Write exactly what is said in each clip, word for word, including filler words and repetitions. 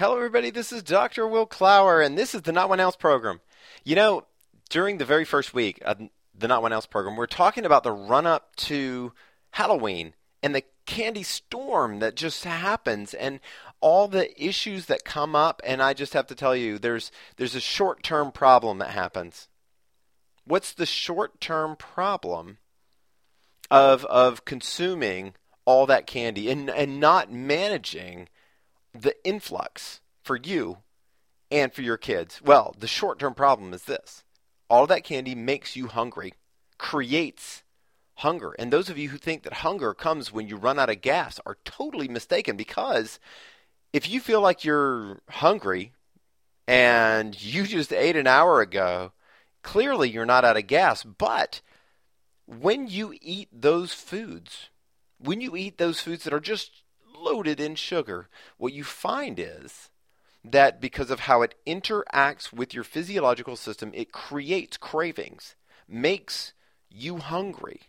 Hello, everybody. This is Doctor Will Clower, and this is the Not One Ounce program. You know, during the very first week of the Not One Ounce program, we're talking about the run-up to Halloween and the candy storm that just happens and all the issues that come up. And I just have to tell you, there's there's a short-term problem that happens. What's the short-term problem of of consuming all that candy and, and not managing the influx for you and for your kids? Well, the short-term problem is this. All that candy makes you hungry, creates hunger. And those of you who think that hunger comes when you run out of gas are totally mistaken, because if you feel like you're hungry and you just ate an hour ago, clearly you're not out of gas. But when you eat those foods, when you eat those foods that are just loaded in sugar, what you find is that because of how it interacts with your physiological system, it creates cravings, makes you hungry.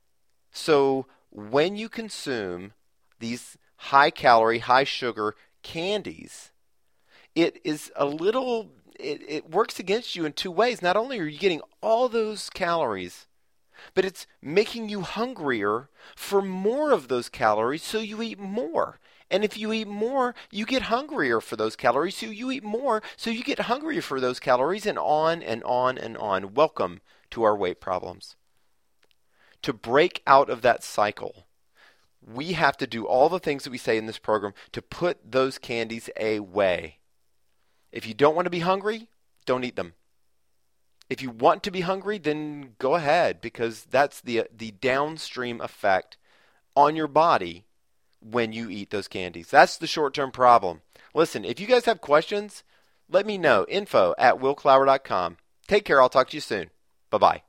So when you consume these high calorie, high sugar candies, it is a little, it, it works against you in two ways. Not only are you getting all those calories, but it's making you hungrier for more of those calories, so you eat more. And if you eat more, you get hungrier for those calories, so you eat more, so you get hungrier for those calories, and on and on and on. Welcome to our weight problems. To break out of that cycle, we have to do all the things that we say in this program to put those candies away. If you don't want to be hungry, don't eat them. If you want to be hungry, then go ahead, because that's the the downstream effect on your body when you eat those candies. That's the short-term problem. Listen, if you guys have questions, let me know. Info at will clower dot com. Take care. I'll talk to you soon. Bye-bye.